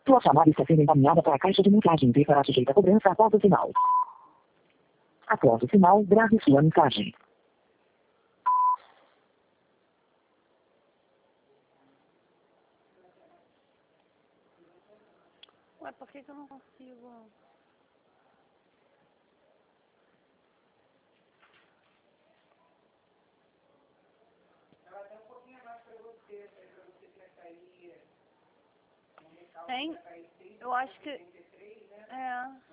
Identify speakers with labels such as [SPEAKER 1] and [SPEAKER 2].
[SPEAKER 1] Sua chamada está sendo encaminhada para a caixa de mensagem e será sujeita a cobrança após o sinal. Após o sinal, grave sua mensagem.
[SPEAKER 2] Ué, por que eu não consigo?
[SPEAKER 3] Ela tem um pouquinho a mais para você preferir.
[SPEAKER 2] Tem? Eu acho que... É.